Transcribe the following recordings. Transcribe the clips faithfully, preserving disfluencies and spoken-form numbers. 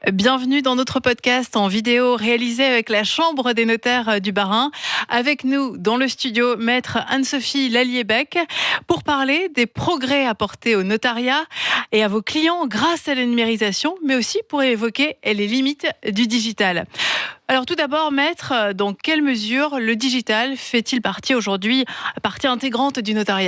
Bienvenue dans notre podcast en vidéo réalisé avec la Chambre des notaires du Bas-Rhin. Avec nous dans le studio, maître Anne-Sophie Lallier-Bec pour parler des progrès apportés au notariat et à vos clients grâce à la numérisation, mais aussi pour évoquer les limites du digital. Alors tout d'abord, maître, dans quelle mesure le digital fait-il partie aujourd'hui, partie intégrante du notariat ?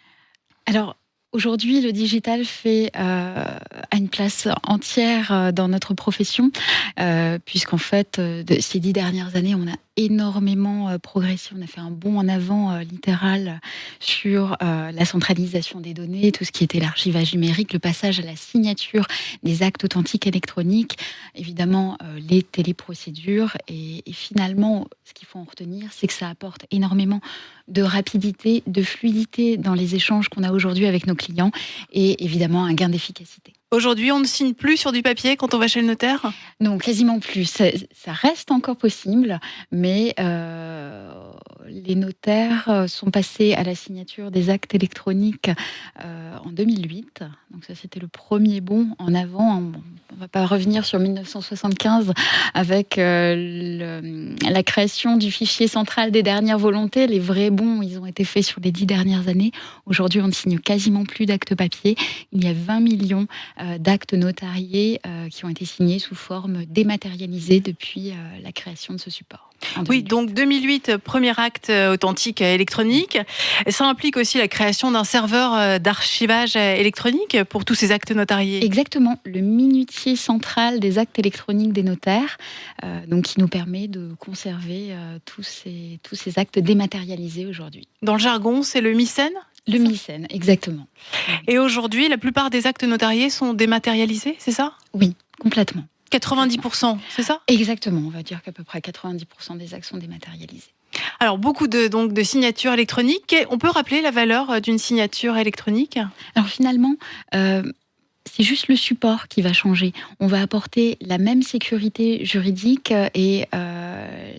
Alors, aujourd'hui, le digital fait euh, a une place entière dans notre profession, euh, puisqu'en fait, de ces dix dernières années, on a énormément euh, progressé. On a fait un bond en avant euh, littéral sur euh, la centralisation des données, tout ce qui était l'archivage numérique, le passage à la signature des actes authentiques électroniques, évidemment euh, les téléprocédures. Et, et finalement, ce qu'il faut en retenir, c'est que ça apporte énormément de rapidité, de fluidité dans les échanges qu'on a aujourd'hui avec nos clients et évidemment un gain d'efficacité. Aujourd'hui, on ne signe plus sur du papier quand on va chez le notaire ? Non, quasiment plus. Ça, ça reste encore possible, mais euh, les notaires sont passés à la signature des actes électroniques euh, en deux mille huit. Donc ça, c'était le premier bond en avant. On ne va pas revenir sur dix-neuf cent soixante-quinze avec euh, le, la création du fichier central des dernières volontés. Les vrais bonds, ils ont été faits sur les dix dernières années. Aujourd'hui, on ne signe quasiment plus d'actes papier. Il y a vingt millions euh, d'actes notariés euh, qui ont été signés sous forme dématérialisée depuis euh, la création de ce support. Oui, donc deux mille huit, premier acte authentique électronique. Et ça implique aussi la création d'un serveur d'archivage électronique pour tous ces actes notariés. Exactement, le minutier central des actes électroniques des notaires, euh, donc qui nous permet de conserver euh, tous ces, tous ces actes dématérialisés aujourd'hui. Dans le jargon, c'est le MICEN ? Le MICEN, exactement. Et aujourd'hui, la plupart des actes notariés sont dématérialisés, c'est ça ? Oui, complètement. quatre-vingt-dix pour cent, c'est ça ? Exactement, on va dire qu'à peu près quatre-vingt-dix pour cent des actes sont dématérialisés. Alors, beaucoup de, donc, de signatures électroniques. On peut rappeler la valeur d'une signature électronique ? Alors finalement, euh, c'est juste le support qui va changer. On va apporter la même sécurité juridique et euh,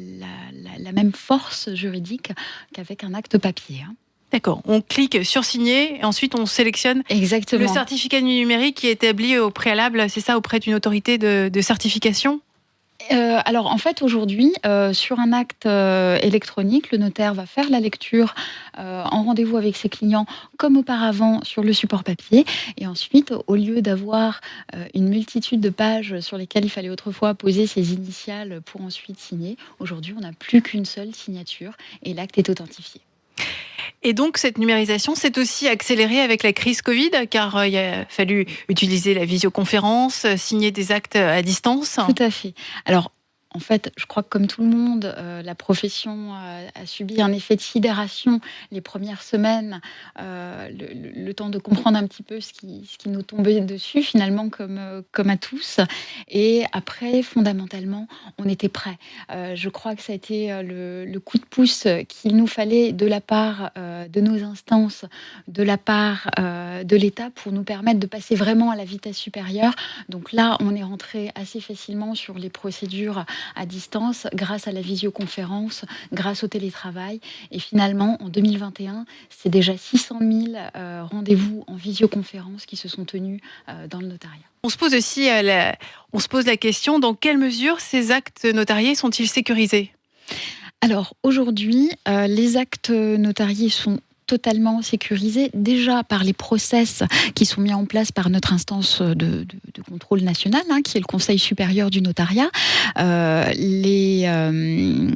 la, la, la même force juridique qu'avec un acte papier. Hein. D'accord, on clique sur signer et ensuite on sélectionne Exactement. Le certificat numérique qui est établi au préalable, c'est ça, auprès d'une autorité de, de certification ? Euh, alors en fait aujourd'hui euh, sur un acte euh, électronique, le notaire va faire la lecture euh, en rendez-vous avec ses clients comme auparavant sur le support papier et ensuite au lieu d'avoir euh, une multitude de pages sur lesquelles il fallait autrefois poser ses initiales pour ensuite signer, aujourd'hui on n'a plus qu'une seule signature et l'acte est authentifié. Et donc, cette numérisation s'est aussi accélérée avec la crise Covid, car euh, il a fallu utiliser la visioconférence, signer des actes à distance. Tout à fait. Alors, en fait, je crois que comme tout le monde, euh, la profession euh, a subi un effet de sidération les premières semaines, euh, le, le, le temps de comprendre un petit peu ce qui, ce qui nous tombait dessus, finalement, comme, euh, comme à tous. Et après, fondamentalement, on était prêts. Euh, je crois que ça a été le, le coup de pouce qu'il nous fallait de la part euh, de nos instances, de la part euh, de l'État, pour nous permettre de passer vraiment à la vitesse supérieure. Donc là, on est rentré assez facilement sur les procédures à distance grâce à la visioconférence, grâce au télétravail. Et finalement, en deux mille vingt et un, c'est déjà six cent mille euh, rendez-vous en visioconférence qui se sont tenus euh, dans le notariat. On se pose aussi euh, la, on se pose la question, dans quelle mesure ces actes notariés sont-ils sécurisés ? Alors aujourd'hui, euh, les actes notariés sont totalement sécurisés, déjà par les process qui sont mis en place par notre instance de, de, de contrôle national, hein, qui est le Conseil supérieur du notariat. Euh, les, euh,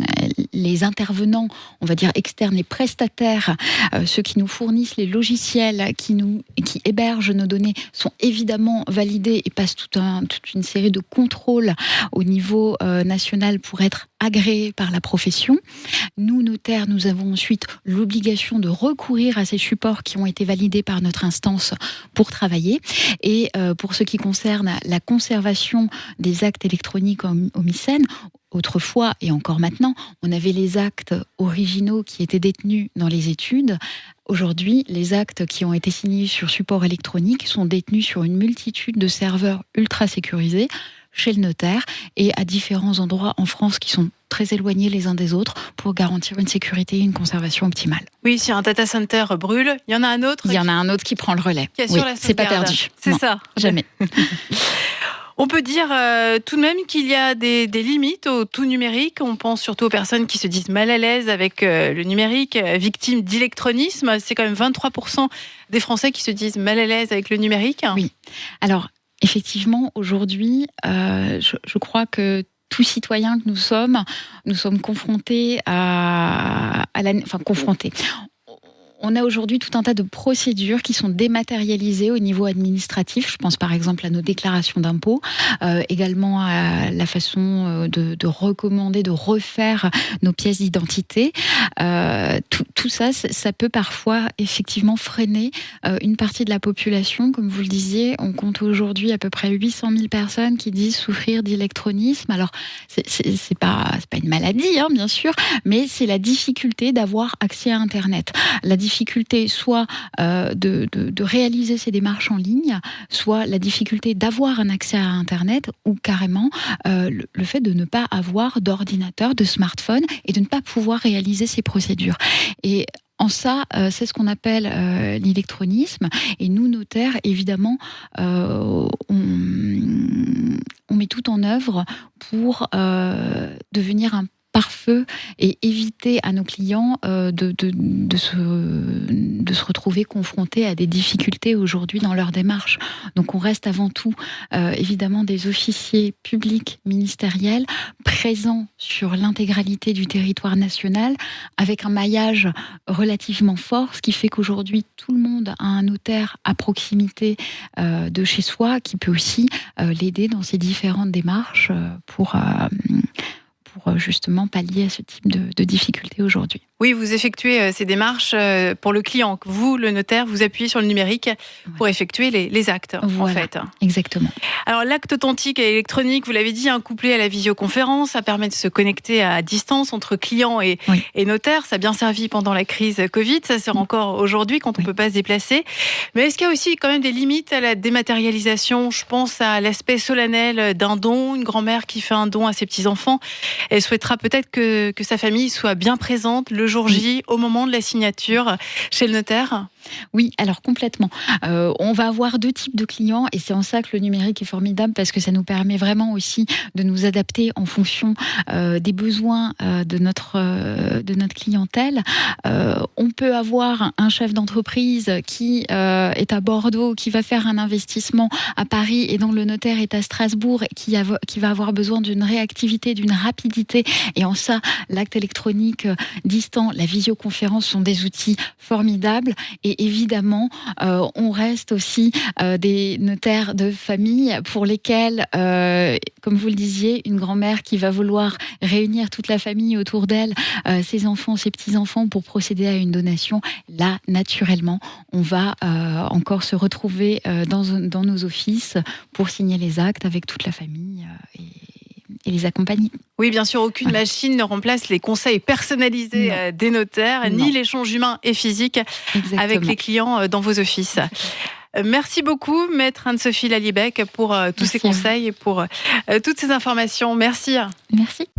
les intervenants, on va dire externes, les prestataires, euh, ceux qui nous fournissent les logiciels, qui, nous, qui hébergent nos données, sont évidemment validés et passent tout un, toute une série de contrôles au niveau euh, national pour être agréés par la profession. Nous, notaires, nous avons ensuite l'obligation de recourir à ces supports qui ont été validés par notre instance pour travailler. Et euh, pour ce qui concerne la conservation des actes électroniques au, au MICEN, autrefois et encore maintenant, on avait les actes originaux qui étaient détenus dans les études. Aujourd'hui, les actes qui ont été signés sur support électronique sont détenus sur une multitude de serveurs ultra sécurisés chez le notaire et à différents endroits en France qui sont très éloignés les uns des autres pour garantir une sécurité et une conservation optimale. Oui, si un data center brûle, il y en a un autre. Il y en qui... a un autre qui prend le relais. Qui oui, c'est pas perdu. C'est non, ça. Jamais. On peut dire euh, tout de même qu'il y a des, des limites au tout numérique. On pense surtout aux personnes qui se disent mal à l'aise avec euh, le numérique, euh, victimes d'électronisme. C'est quand même vingt-trois pour cent des Français qui se disent mal à l'aise avec le numérique. Oui. Alors, effectivement, aujourd'hui, euh, je, je crois que tout citoyen que nous sommes, nous sommes confrontés à, à la... Enfin, confrontés. On a aujourd'hui tout un tas de procédures qui sont dématérialisées au niveau administratif. Je pense par exemple à nos déclarations d'impôts, euh, également à la façon de, de recommander, de refaire nos pièces d'identité. Euh, tout, tout ça, ça peut parfois effectivement freiner euh, une partie de la population. Comme vous le disiez, on compte aujourd'hui à peu près huit cent mille personnes qui disent souffrir d'électronisme. Alors, c'est, c'est, c'est pas, c'est pas une maladie, hein, bien sûr, mais c'est la difficulté d'avoir accès à Internet. La difficulté soit euh, de, de, de réaliser ces démarches en ligne, soit la difficulté d'avoir un accès à Internet, ou carrément euh, le, le fait de ne pas avoir d'ordinateur, de smartphone, et de ne pas pouvoir réaliser ces procédures. Et en ça, euh, c'est ce qu'on appelle euh, l'électronisme. Et nous, notaires, évidemment, euh, on, on met tout en œuvre pour euh, devenir un pare-feu et éviter à nos clients euh, de, de, de, se, de se retrouver confrontés à des difficultés aujourd'hui dans leur démarche. Donc on reste avant tout euh, évidemment des officiers publics ministériels présents sur l'intégralité du territoire national avec un maillage relativement fort, ce qui fait qu'aujourd'hui tout le monde a un notaire à proximité euh, de chez soi qui peut aussi euh, l'aider dans ses différentes démarches euh, pour... Euh, pour justement pallier à ce type de, de difficultés aujourd'hui. Oui, vous effectuez ces démarches pour le client. Vous, le notaire, vous appuyez sur le numérique ouais. pour effectuer les, les actes, voilà, en fait. Exactement. Alors, l'acte authentique et électronique, vous l'avez dit, hein, couplé à la visioconférence, ça permet de se connecter à distance entre client et, oui. et notaire. Ça a bien servi pendant la crise Covid, ça sert encore aujourd'hui quand on ne oui. peut pas se déplacer. Mais est-ce qu'il y a aussi quand même des limites à la dématérialisation ? Je pense à l'aspect solennel d'un don. Une grand-mère qui fait un don à ses petits-enfants, elle souhaitera peut-être que, que sa famille soit bien présente le jour J, oui. au moment de la signature chez le notaire. Oui, alors complètement. Euh, on va avoir deux types de clients et c'est en ça que le numérique est formidable parce que ça nous permet vraiment aussi de nous adapter en fonction euh, des besoins euh, de, notre, euh, de notre clientèle. Euh, on peut avoir un chef d'entreprise qui euh, est à Bordeaux, qui va faire un investissement à Paris et dont le notaire est à Strasbourg et qui, a, qui va avoir besoin d'une réactivité, d'une rapidité. Et en ça, l'acte électronique distant, la visioconférence sont des outils formidables. Et évidemment, euh, on reste aussi euh, des notaires de famille pour lesquels, euh, comme vous le disiez, une grand-mère qui va vouloir réunir toute la famille autour d'elle, euh, ses enfants, ses petits-enfants, pour procéder à une donation, là, naturellement, on va euh, encore se retrouver euh, dans, dans nos offices pour signer les actes avec toute la famille euh, et, et les accompagner. Oui, bien sûr, aucune voilà. machine ne remplace les conseils personnalisés non. des notaires, non. ni l'échange humain et physique Exactement. avec les clients dans vos offices. Exactement. Merci beaucoup, maître Anne-Sophie Lallier-Bech, pour euh, tous Merci ces conseils et pour euh, toutes ces informations. Merci. Merci.